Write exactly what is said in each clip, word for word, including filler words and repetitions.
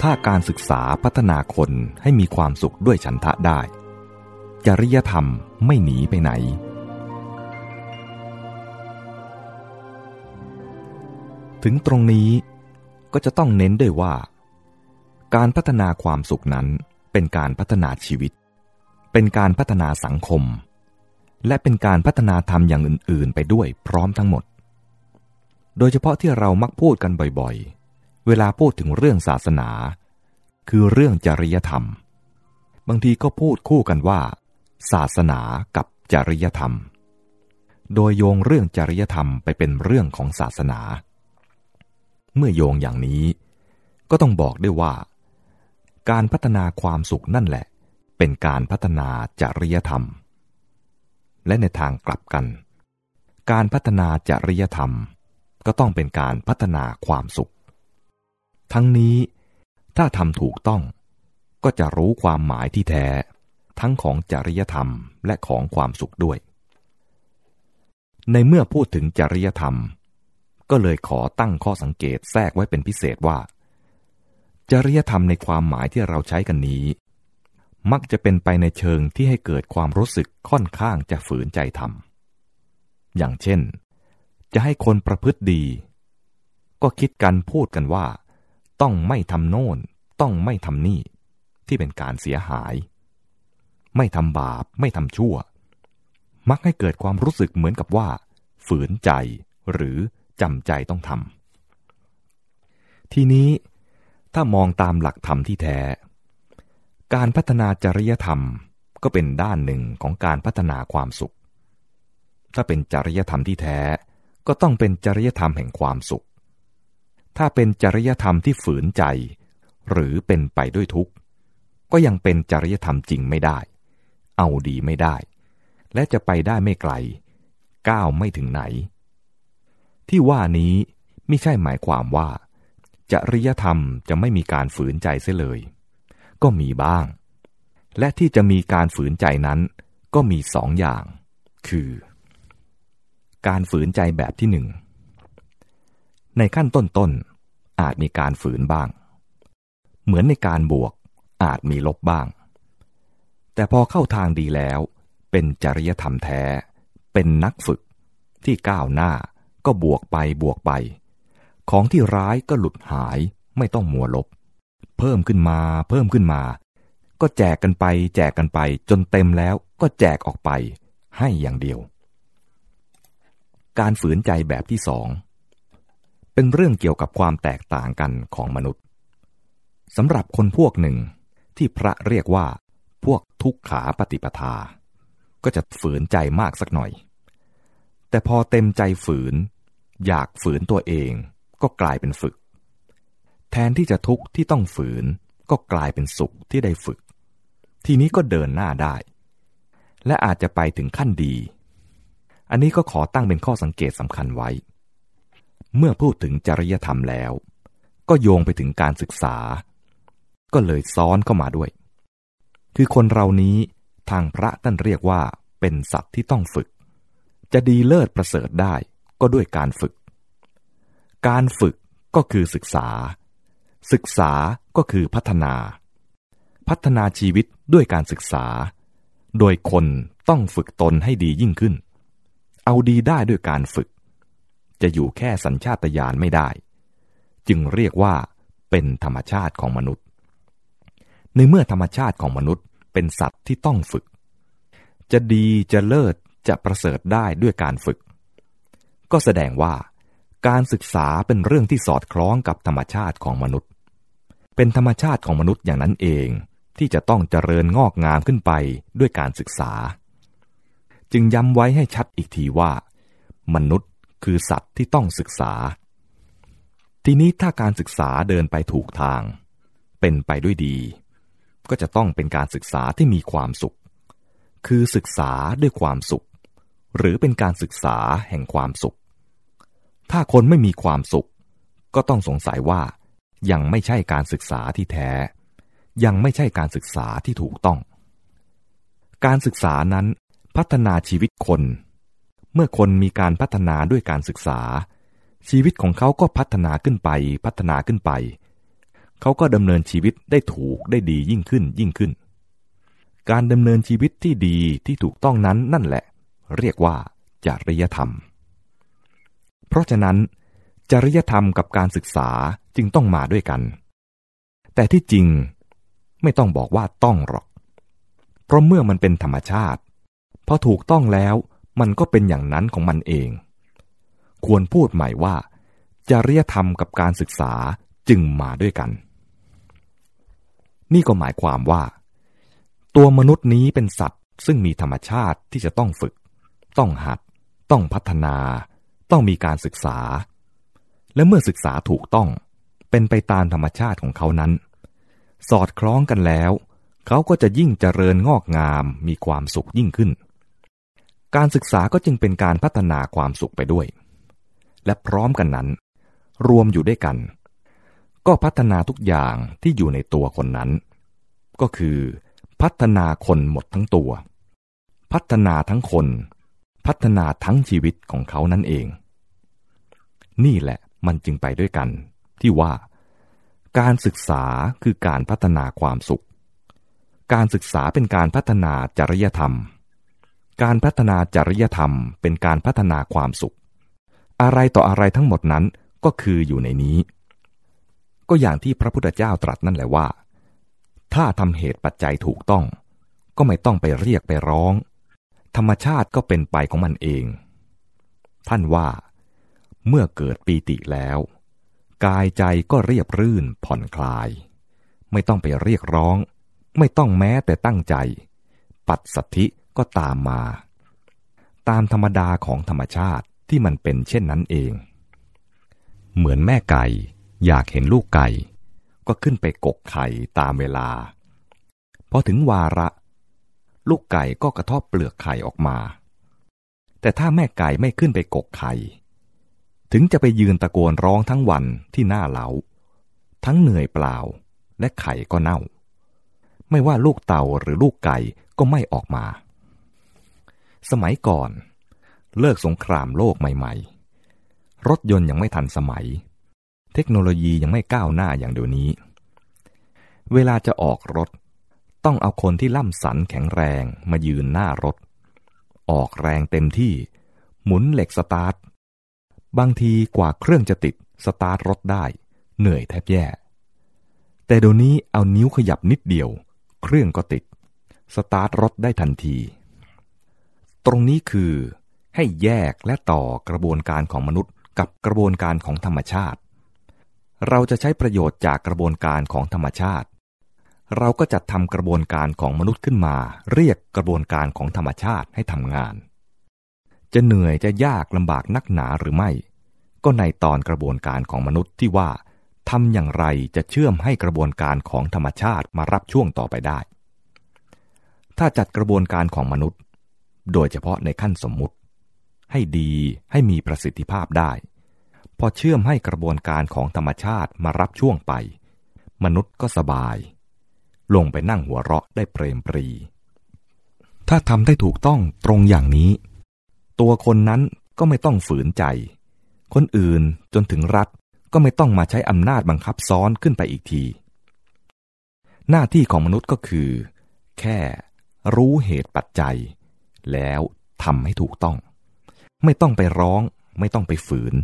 ถ้าการศึกษาพัฒนาคนให้มีความสุขด้วยฉันทะได้จริยธรรมไม่หนีไปไหนถึงตรงนี้ก็จะต้องเน้นด้วยว่าการพัฒนาความสุขนั้นเป็นการพัฒนาชีวิตเป็นการพัฒนาสังคมและเป็นการพัฒนาธรรมอย่างอื่นๆไปด้วยพร้อมทั้งหมดโดยเฉพาะที่เรามักพูดกันบ่อยๆเวลาพูดถึงเรื่องศาสนาคือเรื่องจริยธรรมบางทีก็พูดคู่กันว่าศาสนากับจริยธรรมโดยโยงเรื่องจริยธรรมไปเป็นเรื่องของศาสนาเมื่อโยงอย่างนี้ก็ต้องบอกด้วยว่าการพัฒนาความสุขนั่นแหละเป็นการพัฒนาจริยธรรมและในทางกลับกันการพัฒนาจริยธรรมก็ต้องเป็นการพัฒนาความสุขทั้งนี้ถ้าทำถูกต้องก็จะรู้ความหมายที่แท้ทั้งของจริยธรรมและของความสุขด้วยในเมื่อพูดถึงจริยธรรมก็เลยขอตั้งข้อสังเกตแทรกไว้เป็นพิเศษว่าจริยธรรมในความหมายที่เราใช้กันนี้มักจะเป็นไปในเชิงที่ให้เกิดความรู้สึกค่อนข้างจะฝืนใจทำอย่างเช่นจะให้คนประพฤติดีก็คิดกันพูดกันว่าต้องไม่ทำโน่นต้องไม่ทำนี่ที่เป็นการเสียหายไม่ทำบาปไม่ทำชั่วมักให้เกิดความรู้สึกเหมือนกับว่าฝืนใจหรือจำใจต้องทำทีนี้ถ้ามองตามหลักธรรมที่แท้การพัฒนาจริยธรรมก็เป็นด้านหนึ่งของการพัฒนาความสุขถ้าเป็นจริยธรรมที่แท้ก็ต้องเป็นจริยธรรมแห่งความสุขถ้าเป็นจริยธรรมที่ฝืนใจหรือเป็นไปด้วยทุกข์ก็ยังเป็นจริยธรรมจริงไม่ได้เอาดีไม่ได้และจะไปได้ไม่ไกลก้าวไม่ถึงไหนที่ว่านี้ไม่ใช่หมายความว่าจริยธรรมจะไม่มีการฝืนใจเสียเลยก็มีบ้างและที่จะมีการฝืนใจนั้นก็มีสองอย่างคือการฝืนใจแบบที่หนึ่งในขั้นต้นๆอาจมีการฝืนบ้างเหมือนในการบวกอาจมีลบบ้างแต่พอเข้าทางดีแล้วเป็นจริยธรรมแท้เป็นนักฝึกที่ก้าวหน้าก็บวกไปบวกไปของที่ร้ายก็หลุดหายไม่ต้องมัวลบเพิ่มขึ้นมาเพิ่มขึ้นมาก็แจกกันไปแจกกันไปจนเต็มแล้วก็แจกออกไปให้อย่างเดียวการฝืนใจแบบที่สองเป็นเรื่องเกี่ยวกับความแตกต่างกันของมนุษย์สำหรับคนพวกหนึ่งที่พระเรียกว่าพวกทุกขาปฏิปทาก็จะฝืนใจมากสักหน่อยแต่พอเต็มใจฝืนอยากฝืนตัวเองก็กลายเป็นฝึกแทนที่จะทุกข์ที่ต้องฝืนก็กลายเป็นสุขที่ได้ฝึกทีนี้ก็เดินหน้าได้และอาจจะไปถึงขั้นดีอันนี้ก็ขอตั้งเป็นข้อสังเกตสำคัญไว้เมื่อพูดถึงจริยธรรมแล้วก็โยงไปถึงการศึกษาก็เลยซ้อนเข้ามาด้วยคือคนเรานี้ทางพระท่านเรียกว่าเป็นสัตว์ที่ต้องฝึกจะดีเลิศประเสริฐได้ก็ด้วยการฝึกการฝึกก็คือศึกษาศึกษาก็คือพัฒนาพัฒนาชีวิตด้วยการศึกษาโดยคนต้องฝึกตนให้ดียิ่งขึ้นเอาดีได้ด้วยการฝึกจะอยู่แค่สัญชาตญาณไม่ได้จึงเรียกว่าเป็นธรรมชาติของมนุษย์ในเมื่อธรรมชาติของมนุษย์เป็นสัตว์ที่ต้องฝึกจะดีจะเลิศจะประเสริฐได้ด้วยการฝึกก็แสดงว่าการศึกษาเป็นเรื่องที่สอดคล้องกับธรรมชาติของมนุษย์เป็นธรรมชาติของมนุษย์อย่างนั้นเองที่จะต้องเจริญงอกงามขึ้นไปด้วยการศึกษาจึงย้ำไว้ให้ชัดอีกทีว่ามนุษย์คือสัตว์ที่ต้องศึกษาทีนี้ถ้าการศึกษาเดินไปถูกทางเป็นไปด้วยดีก็จะต้องเป็นการศึกษาที่มีความสุขคือศึกษาด้วยความสุขหรือเป็นการศึกษาแห่งความสุขถ้าคนไม่มีความสุขก็ต้องสงสัยว่ายังไม่ใช่การศึกษาที่แท้ยังไม่ใช่การศึกษาที่ถูกต้องการศึกษานั้นพัฒนาชีวิตคนเมื่อคนมีการพัฒนาด้วยการศึกษาชีวิตของเขาก็พัฒนาขึ้นไปพัฒนาขึ้นไปเขาก็ดำเนินชีวิตได้ถูกได้ดียิ่งขึ้นยิ่งขึ้นการดำเนินชีวิตที่ดีที่ถูกต้องนั้นนั่นแหละเรียกว่าจริยธรรมเพราะฉะนั้นจริยธรรมกับการศึกษาจึงต้องมาด้วยกันแต่ที่จริงไม่ต้องบอกว่าต้องหรอกเพราะเมื่อมันเป็นธรรมชาติพอถูกต้องแล้วมันก็เป็นอย่างนั้นของมันเองควรพูดใหม่ว่าจริยธรรมกับการศึกษาจึงมาด้วยกันนี่ก็หมายความว่าตัวมนุษย์นี้เป็นสัตว์ซึ่งมีธรรมชาติที่จะต้องฝึกต้องหัดต้องพัฒนาต้องมีการศึกษาและเมื่อศึกษาถูกต้องเป็นไปตามธรรมชาติของเขานั้นสอดคล้องกันแล้วเขาก็จะยิ่งเจริญงอกงามมีความสุขยิ่งขึ้นการศึกษาก็จึงเป็นการพัฒนาความสุขไปด้วยและพร้อมกันนั้นรวมอยู่ด้วยกันก็พัฒนาทุกอย่างที่อยู่ในตัวคนนั้นก็คือพัฒนาคนหมดทั้งตัวพัฒนาทั้งคนพัฒนาทั้งชีวิตของเขานั่นเองนี่แหละมันจึงไปด้วยกันที่ว่าการศึกษาคือการพัฒนาความสุขการศึกษาเป็นการพัฒนาจริยธรรมการพัฒนาจริยธรรมเป็นการพัฒนาความสุขอะไรต่ออะไรทั้งหมดนั้นก็คืออยู่ในนี้ก็อย่างที่พระพุทธเจ้าตรัสนั่นแหละว่าถ้าทำเหตุปัจจัยถูกต้องก็ไม่ต้องไปเรียกไปร้องธรรมชาติก็เป็นไปของมันเองท่านว่าเมื่อเกิดปีติแล้วกายใจก็เรียบรื่นผ่อนคลายไม่ต้องไปเรียกร้องไม่ต้องแม้แต่ตั้งใจปัสสัทธิก็ตามมาตามธรรมดาของธรรมชาติที่มันเป็นเช่นนั้นเองเหมือนแม่ไก่อยากเห็นลูกไก่ก็ขึ้นไปกกไข่ตามเวลาพอถึงวาระลูกไก่ก็กระทบเปลือกไข่ออกมาแต่ถ้าแม่ไก่ไม่ขึ้นไปกกไข่ถึงจะไปยืนตะโกนร้องทั้งวันที่หน้าเล้าทั้งเหนื่อยเปล่าและไข่ก็เน่าไม่ว่าลูกเต่าหรือลูกไก่ก็ไม่ออกมาสมัยก่อนเลิกสงครามโลกใหม่ๆรถยนต์ยังไม่ทันสมัยเทคโนโลยียังไม่ก้าวหน้าอย่างเดี๋ยวนี้เวลาจะออกรถต้องเอาคนที่ล่ำสันแข็งแรงมายืนหน้ารถออกแรงเต็มที่หมุนเหล็กสตาร์ทบางทีกว่าเครื่องจะติดสตาร์ทรถได้เหนื่อยแทบแย่แต่เดี๋ยวนี้เอานิ้วขยับนิดเดียวเครื่องก็ติดสตาร์ทรถได้ทันทีตรงนี้คือให้แยกและต่อกระบวนการของมนุษย์กับกระบวนการของธรรมชาติเราจะใช้ประโยชน์จากกระบวนการของธรรมชาติเราก็จัดทำกระบวนการของมนุษย์ขึ้นมาเรียกกระบวนการของธรรมชาติให้ทำงานจะเหนื่อยจะยากลำบากนักหนาหรือไม่ก็ในตอนกระบวนการของมนุษย์ที่ว่าทำอย่างไรจะเชื่อมให้กระบวนการของธรรมชาติมารับช่วงต่อไปได้ถ้าจัดกระบวนการของมนุษย์โดยเฉพาะในขั้นสมมุติให้ดีให้มีประสิทธิภาพได้พอเชื่อมให้กระบวนการของธรรมชาติมารับช่วงไปมนุษย์ก็สบายลงไปนั่งหัวเราะได้เปรมปรีถ้าทำได้ถูกต้องตรงอย่างนี้ตัวคนนั้นก็ไม่ต้องฝืนใจคนอื่นจนถึงรัฐก็ไม่ต้องมาใช้อำนาจบังคับซ้อนขึ้นไปอีกทีหน้าที่ของมนุษย์ก็คือแค่รู้เหตุปัจจัยแล้วทำให้ถูกต้องไม่ต้องไปร้องไม่ต้องไปฝืน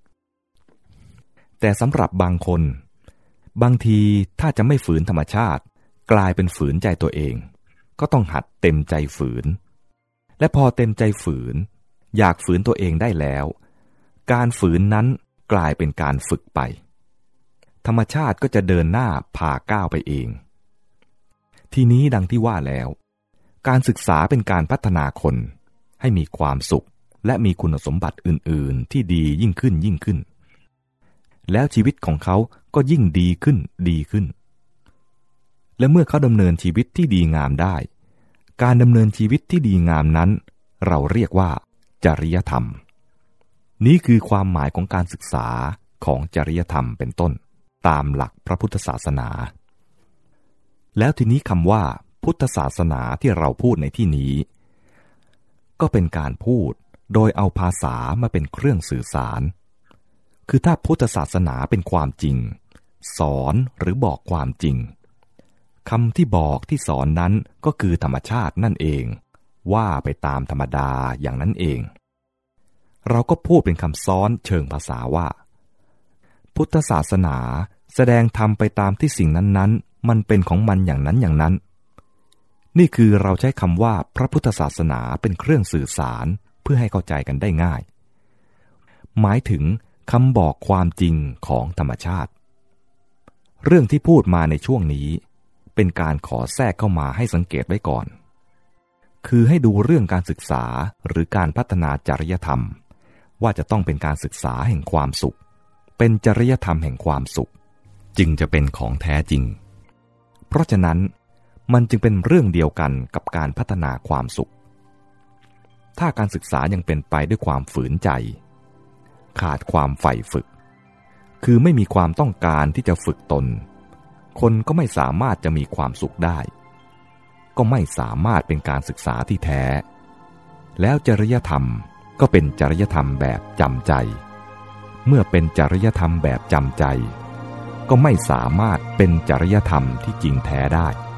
แต่สำหรับบางคนบางทีถ้าจะไม่ฝืนธรรมชาติกลายเป็นฝืนใจตัวเองก็ต้องหัดเต็มใจฝืนและพอเต็มใจฝืนอยากฝืนตัวเองได้แล้วการฝืนนั้นกลายเป็นการฝึกไปธรรมชาติก็จะเดินหน้าพาก้าวไปเองทีนี้ดังที่ว่าแล้วการศึกษาเป็นการพัฒนาคนให้มีความสุขและมีคุณสมบัติอื่นๆที่ดียิ่งขึ้นยิ่งขึ้นแล้วชีวิตของเขาก็ยิ่งดีขึ้นดีขึ้นและเมื่อเขาดำเนินชีวิตที่ดีงามได้การดำเนินชีวิตที่ดีงามนั้นเราเรียกว่าจริยธรรมนี้คือความหมายของการศึกษาของจริยธรรมเป็นต้นตามหลักพระพุทธศาสนาแล้วทีนี้คำว่าพุทธศาสนาที่เราพูดในที่นี้ก็เป็นการพูดโดยเอาภาษามาเป็นเครื่องสื่อสารคือถ้าพุทธศาสนาเป็นความจริงสอนหรือบอกความจริงคำที่บอกที่สอนนั้นก็คือธรรมชาตินั่นเองว่าไปตามธรรมดาอย่างนั้นเองเราก็พูดเป็นคำซ้อนเชิงภาษาว่าพุทธศาสนาแสดงธรรมไปตามที่สิ่งนั้นๆมันเป็นของมันอย่างนั้นอย่างนั้นนี่คือเราใช้คำว่าพระพุทธศาสนาเป็นเครื่องสื่อสารเพื่อให้เข้าใจกันได้ง่ายหมายถึงคำบอกความจริงของธรรมชาติเรื่องที่พูดมาในช่วงนี้เป็นการขอแทรกเข้ามาให้สังเกตไว้ก่อนคือให้ดูเรื่องการศึกษาหรือการพัฒนาจริยธรรมว่าจะต้องเป็นการศึกษาแห่งความสุขเป็นจริยธรรมแห่งความสุขจึงจะเป็นของแท้จริงเพราะฉะนั้นมันจึงเป็นเรื่องเดียวกันกับการพัฒนาความสุขถ้าการศึกษายังเป็นไปด้วยความฝืนใจขาดความใฝ่ฝึกคือไม่มีความต้องการที่จะฝึกตนคนก็ไม่สามารถจะมีความสุขได้ก็ไม่สามารถเป็นการศึกษาที่แท้แล้วจริยธรรมก็เป็นจริยธรรมแบบจำใจเมื่อเป็นจริยธรรมแบบจำใจก็ไม่สามารถเป็นจริยธรรมที่จริงแท้ได้